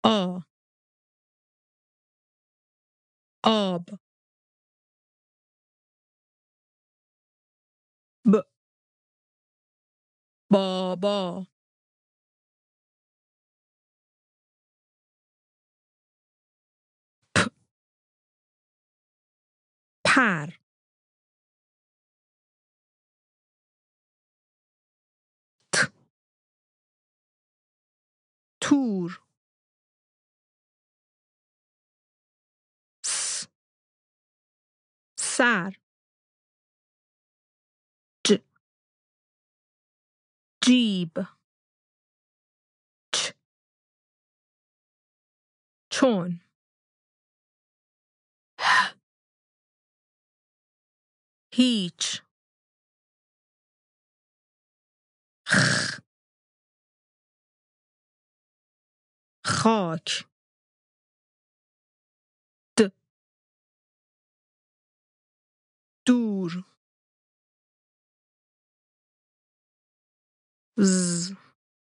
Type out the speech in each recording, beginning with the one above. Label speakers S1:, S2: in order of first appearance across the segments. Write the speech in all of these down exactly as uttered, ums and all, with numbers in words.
S1: آ آب ب بابا پ پر ت تور س سر ج جیب چ چون ه هیچ خ خاک د دور ز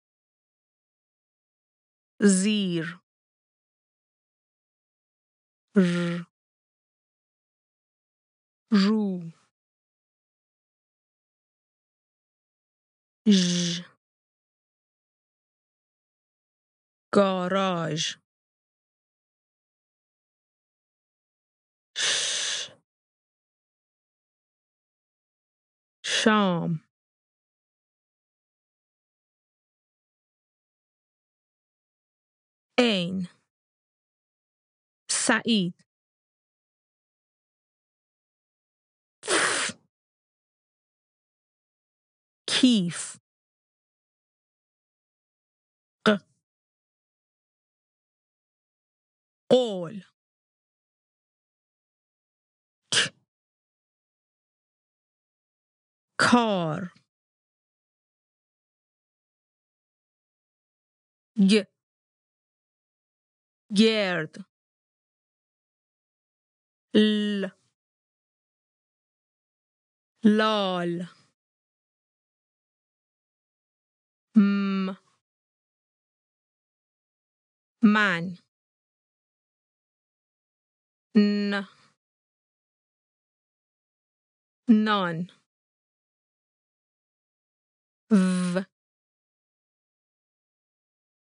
S1: زیر ر رو ژ گاراژ ش شام عین سعید ف کیف ق قول ک کار گ گرد ل لال م من ن نان و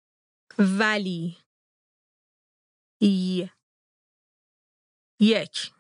S1: ولی ی یک